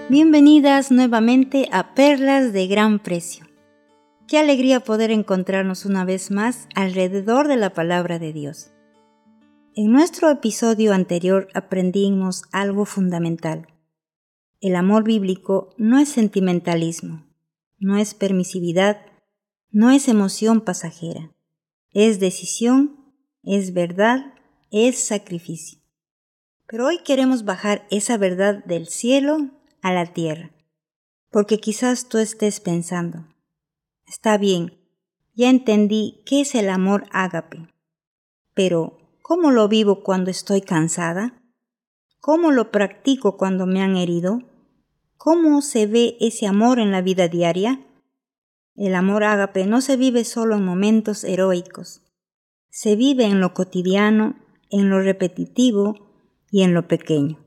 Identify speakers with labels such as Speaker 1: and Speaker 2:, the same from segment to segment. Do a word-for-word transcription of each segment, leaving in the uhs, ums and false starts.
Speaker 1: Bienvenidas nuevamente a Perlas de Gran Precio. Qué alegría poder encontrarnos una vez más alrededor de la palabra de Dios. En nuestro episodio anterior aprendimos algo fundamental. El amor bíblico no es sentimentalismo, no es permisividad, no es emoción pasajera. Es decisión, es verdad, es sacrificio. Pero hoy queremos bajar esa verdad del cielo a la tierra, porque quizás tú estés pensando, está bien, ya entendí qué es el amor ágape, pero ¿cómo lo vivo cuando estoy cansada? ¿Cómo lo practico cuando me han herido? ¿Cómo se ve ese amor en la vida diaria? El amor ágape no se vive solo en momentos heroicos, se vive en lo cotidiano, en lo repetitivo y en lo pequeño.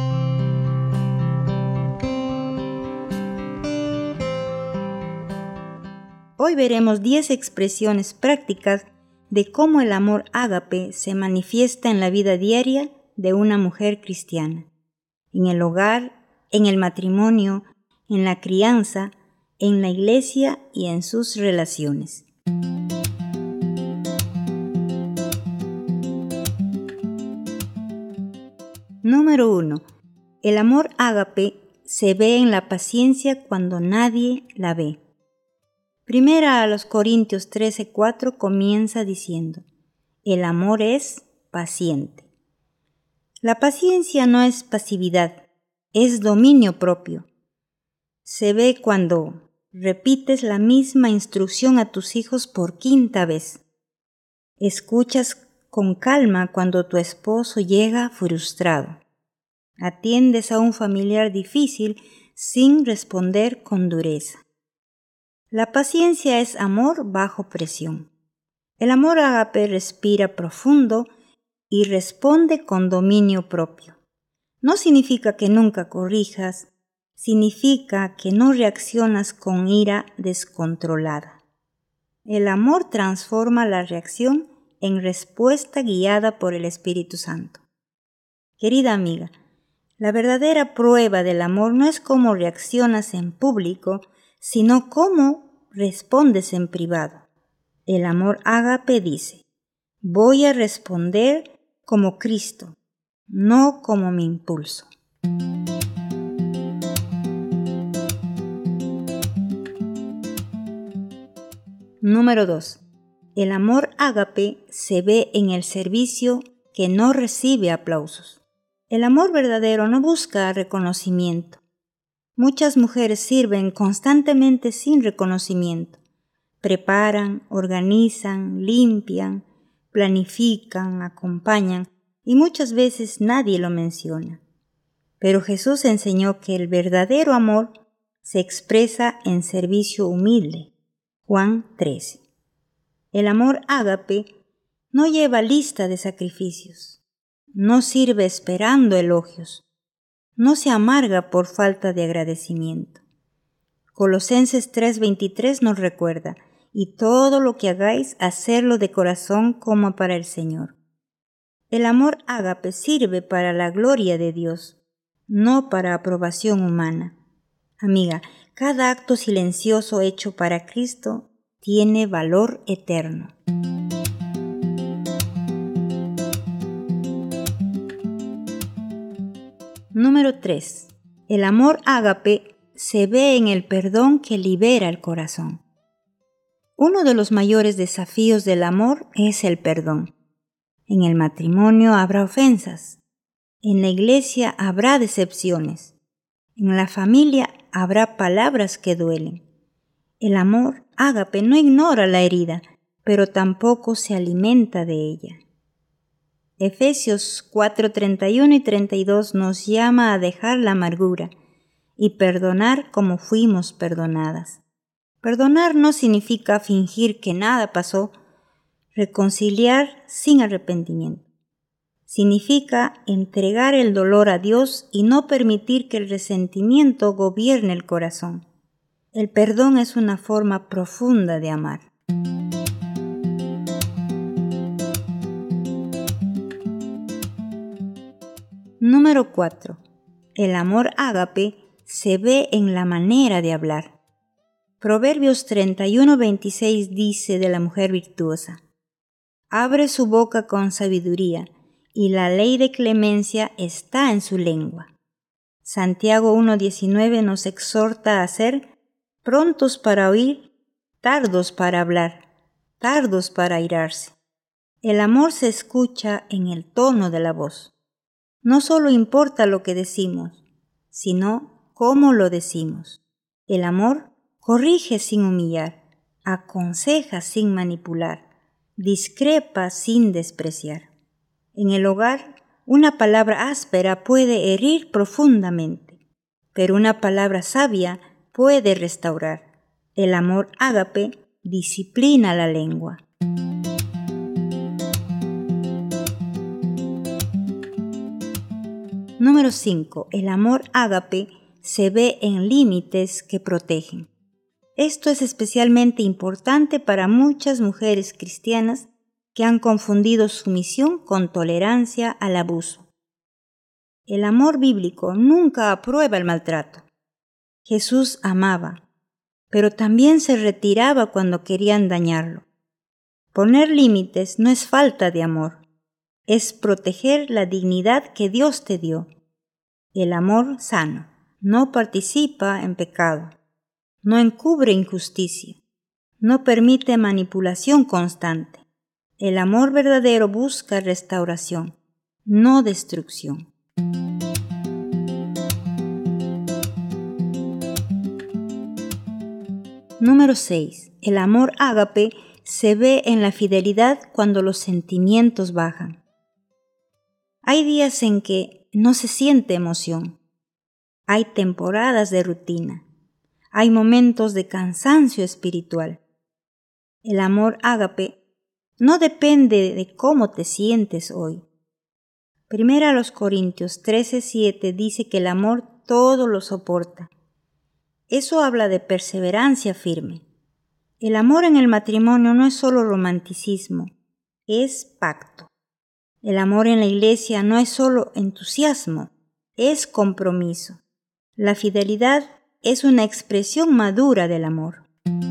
Speaker 1: Hoy veremos diez expresiones prácticas de cómo el amor ágape se manifiesta en la vida diaria de una mujer cristiana, en el hogar, en el matrimonio, en la crianza, en la iglesia y en sus relaciones. Número uno. El amor ágape se ve en la paciencia cuando nadie la ve. Primera a los Corintios trece cuatro comienza diciendo, el amor es paciente. La paciencia no es pasividad, es dominio propio. Se ve cuando repites la misma instrucción a tus hijos por quinta vez. Escuchas con calma cuando tu esposo llega frustrado. Atiendes a un familiar difícil sin responder con dureza. La paciencia es amor bajo presión. El amor ágape respira profundo y responde con dominio propio. No significa que nunca corrijas, significa que no reaccionas con ira descontrolada. El amor transforma la reacción en respuesta guiada por el Espíritu Santo. Querida amiga, la verdadera prueba del amor no es cómo reaccionas en público, sino cómo respondes en privado. El amor ágape dice, voy a responder como Cristo, no como mi impulso. Número dos. El amor ágape se ve en el servicio que no recibe aplausos. El amor verdadero no busca reconocimiento. Muchas mujeres sirven constantemente sin reconocimiento. Preparan, organizan, limpian, planifican, acompañan y muchas veces nadie lo menciona. Pero Jesús enseñó que el verdadero amor se expresa en servicio humilde. Juan trece. El amor ágape no lleva lista de sacrificios, no sirve esperando elogios. No se amarga por falta de agradecimiento. Colosenses tres veintitrés nos recuerda, y todo lo que hagáis, hacedlo de corazón como para el Señor. El amor ágape sirve para la gloria de Dios, no para aprobación humana. Amiga, cada acto silencioso hecho para Cristo tiene valor eterno. Número tres. El amor ágape se ve en el perdón que libera el corazón. Uno de los mayores desafíos del amor es el perdón. En el matrimonio habrá ofensas. En la iglesia habrá decepciones. En la familia habrá palabras que duelen. El amor ágape no ignora la herida, pero tampoco se alimenta de ella. Efesios cuatro treinta y uno y treinta y dos nos llama a dejar la amargura y perdonar como fuimos perdonadas. Perdonar no significa fingir que nada pasó, reconciliar sin arrepentimiento. Significa entregar el dolor a Dios y no permitir que el resentimiento gobierne el corazón. El perdón es una forma profunda de amar. Número cuatro. El amor ágape se ve en la manera de hablar. Proverbios treinta y uno, veintiséis dice de la mujer virtuosa: abre su boca con sabiduría, y la ley de clemencia está en su lengua. Santiago uno diecinueve nos exhorta a ser prontos para oír, tardos para hablar, tardos para airarse. El amor se escucha en el tono de la voz. No solo importa lo que decimos, sino cómo lo decimos. El amor corrige sin humillar, aconseja sin manipular, discrepa sin despreciar. En el hogar, una palabra áspera puede herir profundamente, pero una palabra sabia puede restaurar. El amor ágape disciplina la lengua. Número cinco. El amor ágape se ve en límites que protegen. Esto es especialmente importante para muchas mujeres cristianas que han confundido sumisión con tolerancia al abuso. El amor bíblico nunca aprueba el maltrato. Jesús amaba, pero también se retiraba cuando querían dañarlo. Poner límites no es falta de amor, es proteger la dignidad que Dios te dio. El amor sano no participa en pecado, no encubre injusticia, no permite manipulación constante. El amor verdadero busca restauración, no destrucción. Número seis. El amor ágape se ve en la fidelidad cuando los sentimientos bajan. Hay días en que no se siente emoción. Hay temporadas de rutina. Hay momentos de cansancio espiritual. El amor ágape no depende de cómo te sientes hoy. Primera a los Corintios trece, siete dice que el amor todo lo soporta. Eso habla de perseverancia firme. El amor en el matrimonio no es solo romanticismo, es pacto. El amor en la iglesia no es solo entusiasmo, es compromiso. La fidelidad es una expresión madura del amor.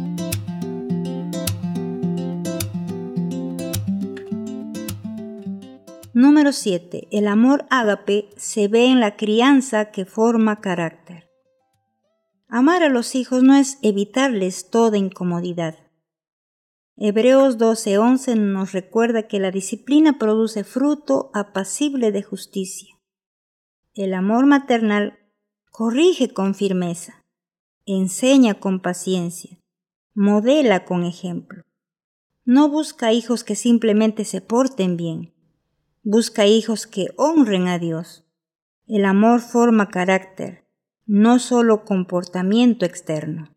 Speaker 1: Número siete. El amor ágape se ve en la crianza que forma carácter. Amar a los hijos no es evitarles toda incomodidad. Hebreos doce, once nos recuerda que la disciplina produce fruto apacible de justicia. El amor maternal corrige con firmeza, enseña con paciencia, modela con ejemplo. No busca hijos que simplemente se porten bien. Busca hijos que honren a Dios. El amor forma carácter, no solo comportamiento externo.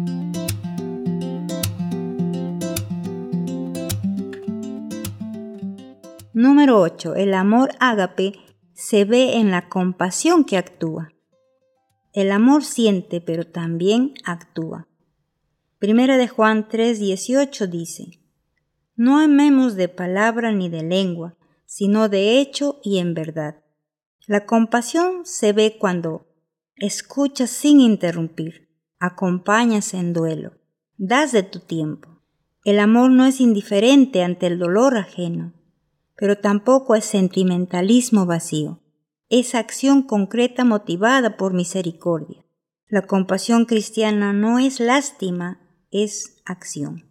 Speaker 1: Número ocho. El amor ágape se ve en la compasión que actúa. El amor siente, pero también actúa. Primera de Juan tres, dieciocho dice: no amemos de palabra ni de lengua, sino de hecho y en verdad. La compasión se ve cuando escuchas sin interrumpir, acompañas en duelo, das de tu tiempo. El amor no es indiferente ante el dolor ajeno, pero tampoco es sentimentalismo vacío. Es acción concreta motivada por misericordia. La compasión cristiana no es lástima, es acción.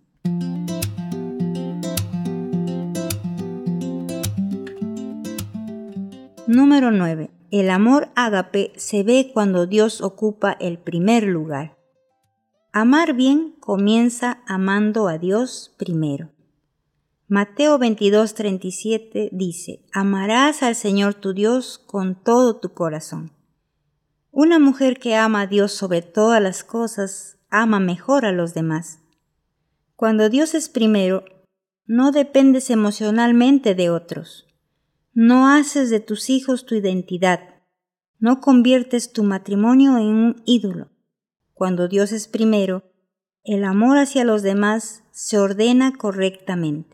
Speaker 1: Número nueve. El amor ágape se ve cuando Dios ocupa el primer lugar. Amar bien comienza amando a Dios primero. Mateo veintidós, treinta y siete dice: amarás al Señor tu Dios con todo tu corazón. Una mujer que ama a Dios sobre todas las cosas, ama mejor a los demás. Cuando Dios es primero, no dependes emocionalmente de otros. No haces de tus hijos tu identidad. No conviertes tu matrimonio en un ídolo. Cuando Dios es primero, el amor hacia los demás se ordena correctamente.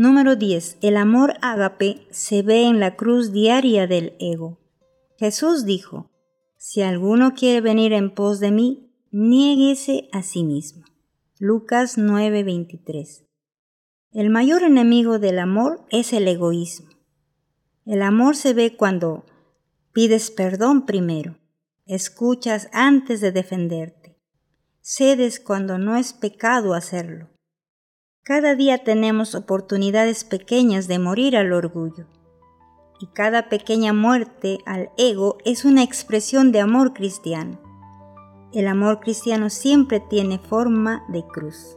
Speaker 1: Número diez. El amor ágape se ve en la cruz diaria del ego. Jesús dijo, si alguno quiere venir en pos de mí, niéguese a sí mismo. Lucas nueve veintitrés. El mayor enemigo del amor es el egoísmo. El amor se ve cuando pides perdón primero, escuchas antes de defenderte, cedes cuando no es pecado hacerlo. Cada día tenemos oportunidades pequeñas de morir al orgullo, y cada pequeña muerte al ego es una expresión de amor cristiano. El amor cristiano siempre tiene forma de cruz.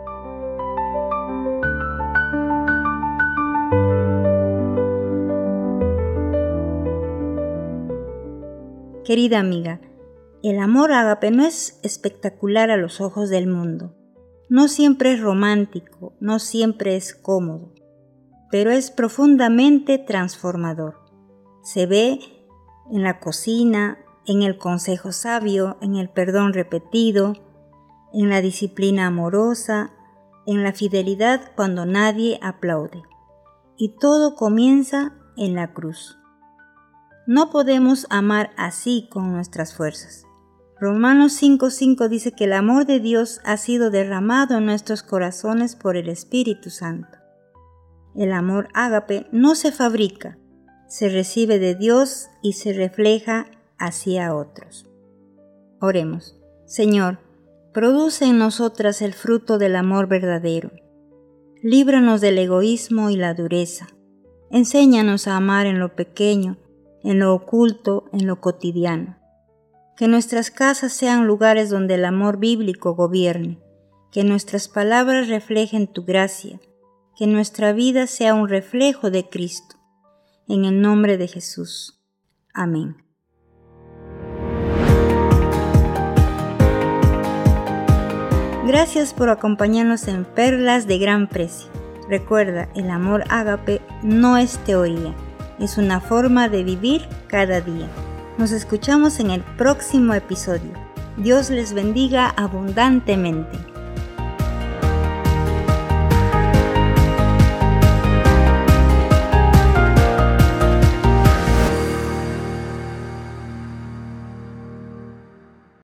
Speaker 1: Querida amiga, el amor ágape no es espectacular a los ojos del mundo. No siempre es romántico, no siempre es cómodo, pero es profundamente transformador. Se ve en la cocina, en el consejo sabio, en el perdón repetido, en la disciplina amorosa, en la fidelidad cuando nadie aplaude. Y todo comienza en la cruz. No podemos amar así con nuestras fuerzas. Romanos cinco cinco dice que el amor de Dios ha sido derramado en nuestros corazones por el Espíritu Santo. El amor ágape no se fabrica, se recibe de Dios y se refleja hacia otros. Oremos. Señor, produce en nosotras el fruto del amor verdadero. Líbranos del egoísmo y la dureza. Enséñanos a amar en lo pequeño, en lo oculto, en lo cotidiano. Que nuestras casas sean lugares donde el amor bíblico gobierne, que nuestras palabras reflejen tu gracia, que nuestra vida sea un reflejo de Cristo. En el nombre de Jesús. Amén. Gracias por acompañarnos en Perlas de Gran Precio. Recuerda, el amor ágape no es teoría, es una forma de vivir cada día. Nos escuchamos en el próximo episodio. Dios les bendiga abundantemente.